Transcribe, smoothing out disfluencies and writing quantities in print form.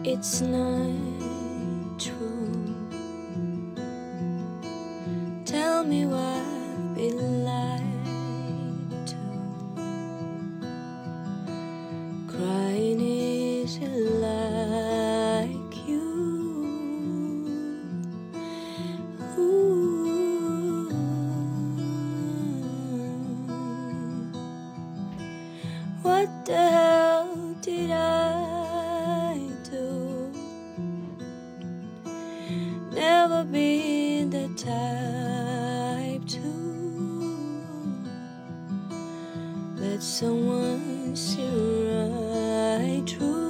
It's not true. Tell me why I've been lied to. Crying isn't like you. Ooh. What the hell did I do? Never been the type to let someone see right through.